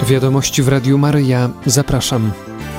Wiadomości w Radiu Maryja. Zapraszam.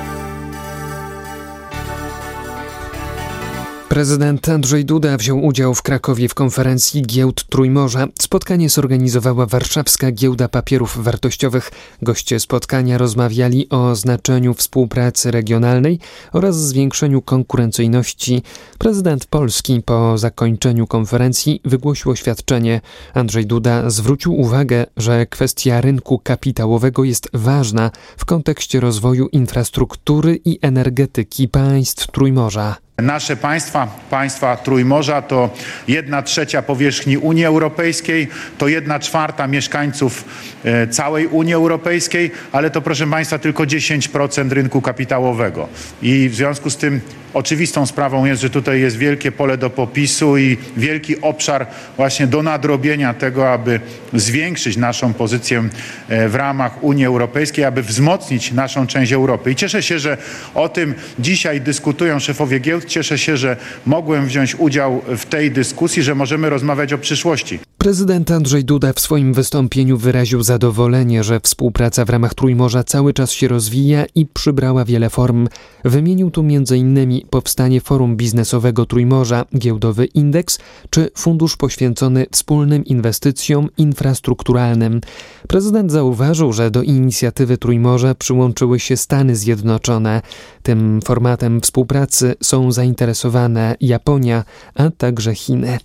Prezydent Andrzej Duda wziął udział w Krakowie w konferencji Giełd Trójmorza. Spotkanie zorganizowała Warszawska Giełda Papierów Wartościowych. Goście spotkania rozmawiali o znaczeniu współpracy regionalnej oraz zwiększeniu konkurencyjności. Prezydent Polski po zakończeniu konferencji wygłosił oświadczenie. Andrzej Duda zwrócił uwagę, że kwestia rynku kapitałowego jest ważna w kontekście rozwoju infrastruktury i energetyki państw Trójmorza. Nasze państwa Trójmorza to 1/3 powierzchni Unii Europejskiej, to 1/4 mieszkańców całej Unii Europejskiej, ale to, proszę Państwa, tylko 10% rynku kapitałowego. I w związku z tym oczywistą sprawą jest, że tutaj jest wielkie pole do popisu i wielki obszar właśnie do nadrobienia tego, aby zwiększyć naszą pozycję w ramach Unii Europejskiej, aby wzmocnić naszą część Europy. I cieszę się, że o tym dzisiaj dyskutują szefowie giełd. Cieszę się, że mogłem wziąć udział w tej dyskusji, że możemy rozmawiać o przyszłości. Prezydent Andrzej Duda w swoim wystąpieniu wyraził zadowolenie, że współpraca w ramach Trójmorza cały czas się rozwija i przybrała wiele form. Wymienił tu m.in. powstanie Forum Biznesowego Trójmorza, Giełdowy Indeks czy fundusz poświęcony wspólnym inwestycjom infrastrukturalnym. Prezydent zauważył, że do inicjatywy Trójmorza przyłączyły się Stany Zjednoczone. Tym formatem współpracy są zainteresowane Japonia, a także Chiny.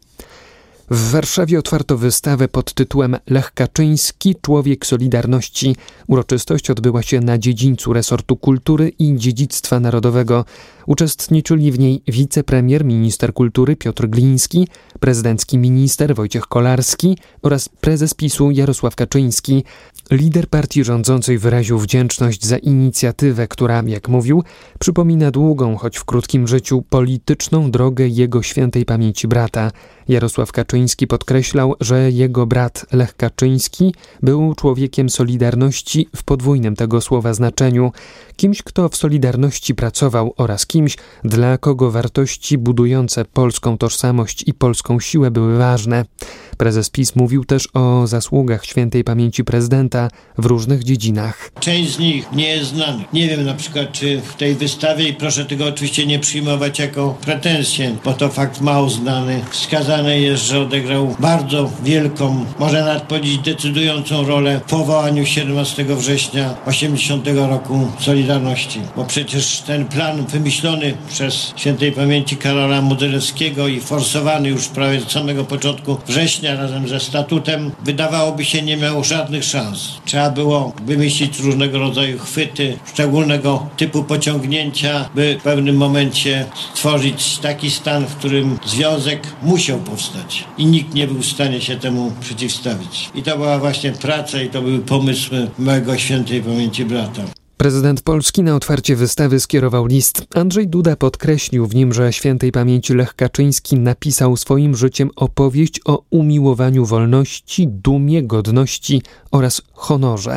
W Warszawie otwarto wystawę pod tytułem Lech Kaczyński – Człowiek Solidarności. Uroczystość odbyła się na dziedzińcu resortu kultury i dziedzictwa narodowego. Uczestniczyli w niej wicepremier, minister kultury Piotr Gliński, prezydencki minister Wojciech Kolarski oraz prezes PiS-u Jarosław Kaczyński. Lider partii rządzącej wyraził wdzięczność za inicjatywę, która, jak mówił, przypomina długą, choć w krótkim życiu, polityczną drogę jego świętej pamięci brata. Jarosław Kaczyński podkreślał, że jego brat Lech Kaczyński był człowiekiem Solidarności w podwójnym tego słowa znaczeniu. Kimś, kto w Solidarności pracował oraz kimś, dla kogo wartości budujące polską tożsamość i polską siłę były ważne. Prezes PiS mówił też o zasługach świętej pamięci prezydenta w różnych dziedzinach. Część z nich nie jest znanych. Nie wiem na przykład, czy w tej wystawie, i proszę tego oczywiście nie przyjmować jako pretensję, bo to fakt mało znany. Wskazane jest, że odegrał bardzo wielką, można nawet powiedzieć decydującą rolę w powołaniu 17 września 1980 roku Solidarności. Bo przecież ten plan wymyślony przez świętej pamięci Karola Modzelewskiego i forsowany już prawie od samego początku września razem ze statutem, wydawałoby się nie miał żadnych szans. Trzeba było wymyślić różnego rodzaju chwyty, szczególnego typu pociągnięcia, by w pewnym momencie stworzyć taki stan, w którym związek musiał powstać. I nikt nie był w stanie się temu przeciwstawić. I to była właśnie praca i to były pomysły mojego świętej pamięci brata. Prezydent Polski na otwarcie wystawy skierował list. Andrzej Duda podkreślił w nim, że świętej pamięci Lech Kaczyński napisał swoim życiem opowieść o umiłowaniu wolności, dumie, godności oraz honorze.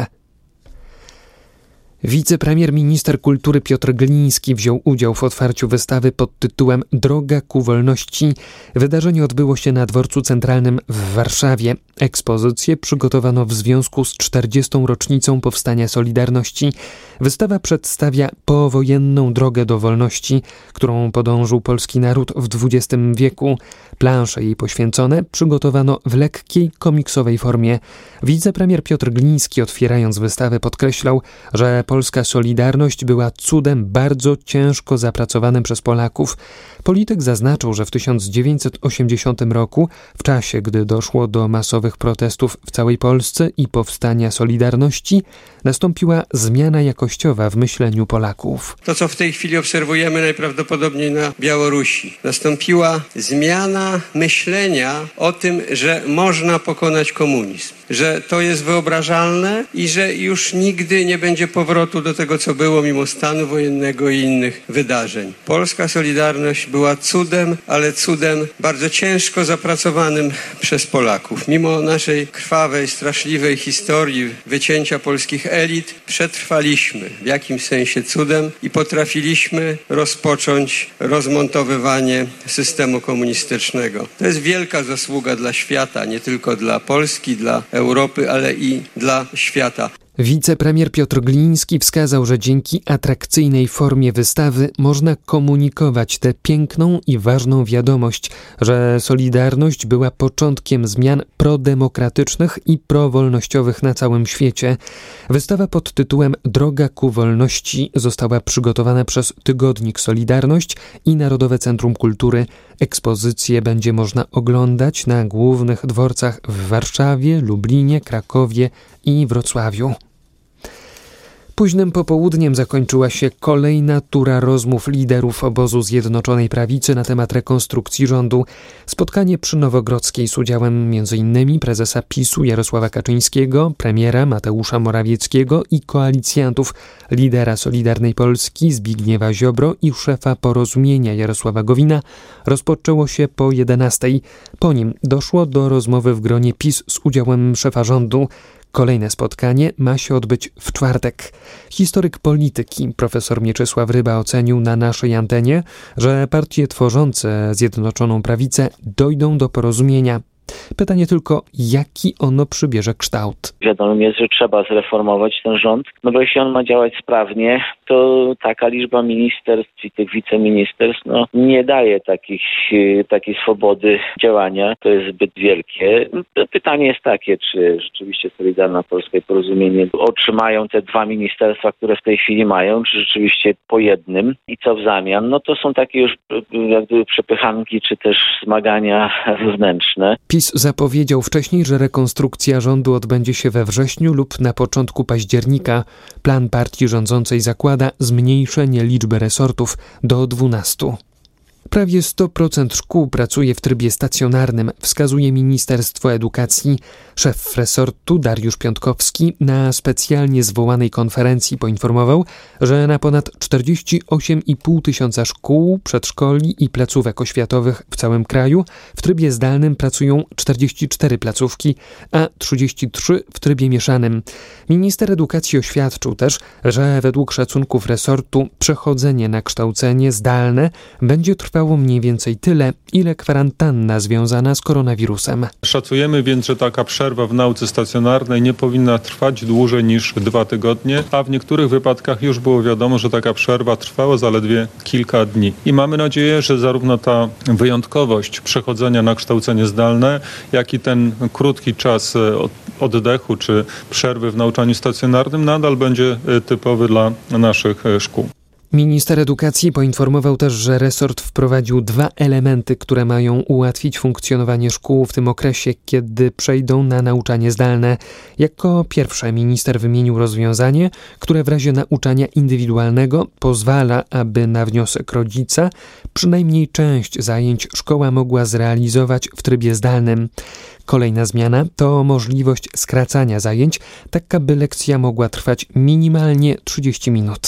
Wicepremier, minister kultury Piotr Gliński wziął udział w otwarciu wystawy pod tytułem Droga ku wolności. Wydarzenie odbyło się na Dworcu Centralnym w Warszawie. Ekspozycję przygotowano w związku z 40. rocznicą powstania Solidarności. Wystawa przedstawia powojenną drogę do wolności, którą podążył polski naród w XX wieku. Plansze jej poświęcone przygotowano w lekkiej, komiksowej formie. Wicepremier Piotr Gliński, otwierając wystawę, podkreślał, że polska Solidarność była cudem bardzo ciężko zapracowanym przez Polaków. Polityk zaznaczył, że w 1980 roku, w czasie gdy doszło do masowych protestów w całej Polsce i powstania Solidarności, nastąpiła zmiana jakościowa w myśleniu Polaków. To, co w tej chwili obserwujemy najprawdopodobniej na Białorusi. Nastąpiła zmiana myślenia o tym, że można pokonać komunizm, że to jest wyobrażalne i że już nigdy nie będzie powrotu do tego, co było mimo stanu wojennego i innych wydarzeń. Polska Solidarność była cudem, ale cudem bardzo ciężko zapracowanym przez Polaków. Mimo naszej krwawej, straszliwej historii wycięcia polskich elit przetrwaliśmy w jakimś sensie cudem i potrafiliśmy rozpocząć rozmontowywanie systemu komunistycznego. To jest wielka zasługa dla świata, nie tylko dla Polski, dla Europy, ale i dla świata. Wicepremier Piotr Gliński wskazał, że dzięki atrakcyjnej formie wystawy można komunikować tę piękną i ważną wiadomość, że Solidarność była początkiem zmian prodemokratycznych i prowolnościowych na całym świecie. Wystawa pod tytułem Droga ku wolności została przygotowana przez Tygodnik Solidarność i Narodowe Centrum Kultury. Ekspozycję będzie można oglądać na głównych dworcach w Warszawie, Lublinie, Krakowie i Wrocławiu. Późnym popołudniem zakończyła się kolejna tura rozmów liderów obozu Zjednoczonej Prawicy na temat rekonstrukcji rządu. Spotkanie przy Nowogrodzkiej z udziałem m.in. prezesa PiS-u Jarosława Kaczyńskiego, premiera Mateusza Morawieckiego i koalicjantów, lidera Solidarnej Polski Zbigniewa Ziobro i szefa Porozumienia Jarosława Gowina rozpoczęło się po 11:00. Po nim doszło do rozmowy w gronie PiS z udziałem szefa rządu. Kolejne spotkanie ma się odbyć w czwartek. Historyk polityki profesor Mieczysław Ryba ocenił na naszej antenie, że partie tworzące Zjednoczoną Prawicę dojdą do porozumienia. Pytanie tylko, jaki ono przybierze kształt. Wiadomo jest, że trzeba zreformować ten rząd, no bo jeśli on ma działać sprawnie, to taka liczba ministerstw i tych wiceministerstw nie daje takiej swobody działania. To jest zbyt wielkie. Pytanie jest takie, czy rzeczywiście Solidarna Polska i Porozumienie otrzymają te dwa ministerstwa, które w tej chwili mają, czy rzeczywiście po jednym i co w zamian? No to są takie już jakby przepychanki, czy też zmagania wewnętrzne. PiS zapowiedział wcześniej, że rekonstrukcja rządu odbędzie się we wrześniu lub na początku października. Plan partii rządzącej zakłada zmniejszenie liczby resortów do 12. Prawie 100% szkół pracuje w trybie stacjonarnym, wskazuje Ministerstwo Edukacji. Szef resortu Dariusz Piątkowski na specjalnie zwołanej konferencji poinformował, że na ponad 48,5 tysiąca szkół, przedszkoli i placówek oświatowych w całym kraju w trybie zdalnym pracują 44 placówki, a 33 w trybie mieszanym. Minister edukacji oświadczył też, że według szacunków resortu przechodzenie na kształcenie zdalne będzie trwało mniej więcej tyle, ile kwarantanna związana z koronawirusem. Szacujemy więc, że taka przerwa w nauce stacjonarnej nie powinna trwać dłużej niż 2 tygodnie, a w niektórych wypadkach już było wiadomo, że taka przerwa trwała zaledwie kilka dni. I mamy nadzieję, że zarówno ta wyjątkowość przechodzenia na kształcenie zdalne, jak i ten krótki czas oddechu czy przerwy w nauczaniu stacjonarnym nadal będzie typowy dla naszych szkół. Minister edukacji poinformował też, że resort wprowadził 2 elementy, które mają ułatwić funkcjonowanie szkół w tym okresie, kiedy przejdą na nauczanie zdalne. Jako pierwsze minister wymienił rozwiązanie, które w razie nauczania indywidualnego pozwala, aby na wniosek rodzica przynajmniej część zajęć szkoła mogła zrealizować w trybie zdalnym. Kolejna zmiana to możliwość skracania zajęć, tak aby lekcja mogła trwać minimalnie 30 minut.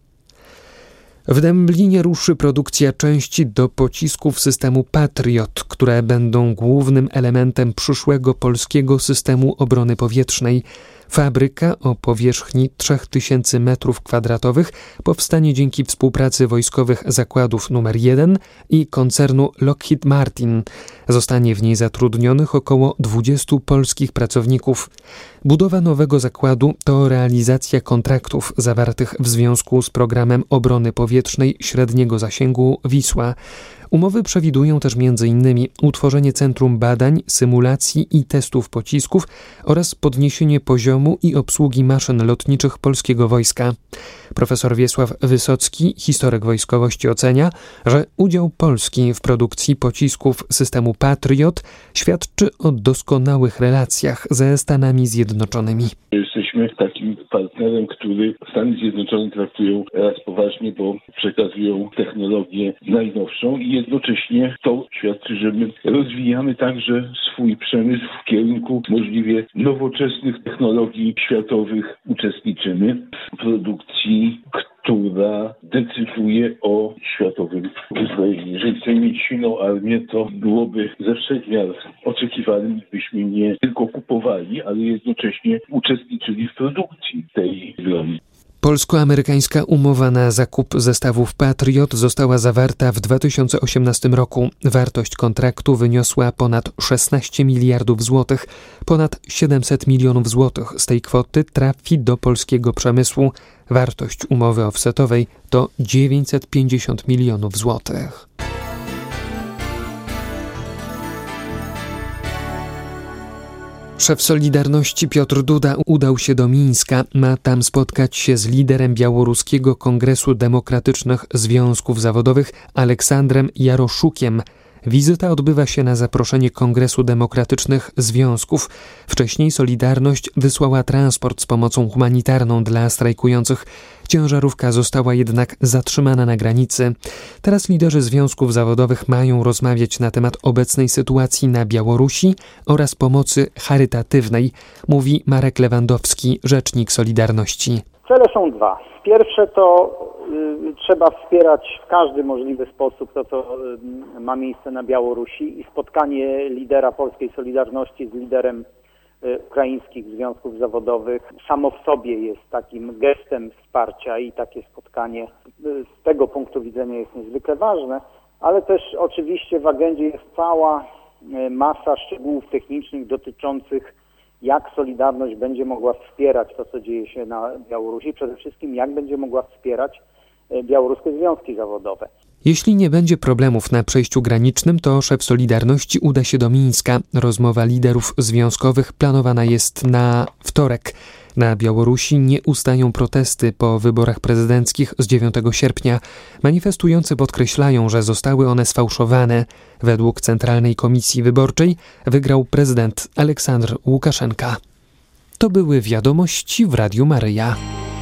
W Dęblinie ruszy produkcja części do pocisków systemu Patriot, które będą głównym elementem przyszłego polskiego systemu obrony powietrznej. Fabryka o powierzchni 3000 m2 powstanie dzięki współpracy wojskowych zakładów nr 1 i koncernu Lockheed Martin. Zostanie w niej zatrudnionych około 20 polskich pracowników. Budowa nowego zakładu to realizacja kontraktów zawartych w związku z programem obrony powietrznej średniego zasięgu Wisła. Umowy przewidują też m.in. utworzenie centrum badań, symulacji i testów pocisków oraz podniesienie poziomu i obsługi maszyn lotniczych polskiego wojska. Profesor Wiesław Wysocki, historyk wojskowości, ocenia, że udział Polski w produkcji pocisków systemu Patriot świadczy o doskonałych relacjach ze Stanami Zjednoczonymi. Jesteśmy takim partnerem, który Stany Zjednoczone traktują raz poważnie, bo przekazują technologię najnowszą i jednocześnie to świadczy, że my rozwijamy także swój przemysł w kierunku możliwie nowoczesnych technologii światowych. Uczestniczymy w produkcji, która decyduje o światowym uzbrojeniu. Jeżeli chcemy mieć silną armię, to byłoby ze wszech miar oczekiwanym, byśmy nie tylko kupowali, ale jednocześnie uczestniczyli w produkcji tej broni. Polsko-amerykańska umowa na zakup zestawów Patriot została zawarta w 2018 roku. Wartość kontraktu wyniosła ponad 16 miliardów złotych. Ponad 700 milionów złotych z tej kwoty trafi do polskiego przemysłu. Wartość umowy offsetowej to 950 milionów złotych. Szef Solidarności Piotr Duda udał się do Mińska. Ma tam spotkać się z liderem Białoruskiego Kongresu Demokratycznych Związków Zawodowych Aleksandrem Jaroszukiem. Wizyta odbywa się na zaproszenie Kongresu Demokratycznych Związków. Wcześniej Solidarność wysłała transport z pomocą humanitarną dla strajkujących. Ciężarówka została jednak zatrzymana na granicy. Teraz liderzy związków zawodowych mają rozmawiać na temat obecnej sytuacji na Białorusi oraz pomocy charytatywnej, mówi Marek Lewandowski, rzecznik Solidarności. Cele są dwa. Pierwsze to trzeba wspierać w każdy możliwy sposób to, co ma miejsce na Białorusi i spotkanie lidera polskiej Solidarności z liderem ukraińskich związków zawodowych samo w sobie jest takim gestem wsparcia i takie spotkanie z tego punktu widzenia jest niezwykle ważne, ale też oczywiście w agendzie jest cała masa szczegółów technicznych dotyczących jak Solidarność będzie mogła wspierać to, co dzieje się na Białorusi, przede wszystkim jak będzie mogła wspierać białoruskie związki zawodowe. Jeśli nie będzie problemów na przejściu granicznym, to szef Solidarności uda się do Mińska. Rozmowa liderów związkowych planowana jest na wtorek. Na Białorusi nie ustają protesty po wyborach prezydenckich z 9 sierpnia. Manifestujący podkreślają, że zostały one sfałszowane. Według Centralnej Komisji Wyborczej wygrał prezydent Aleksandr Łukaszenka. To były wiadomości w Radiu Maryja.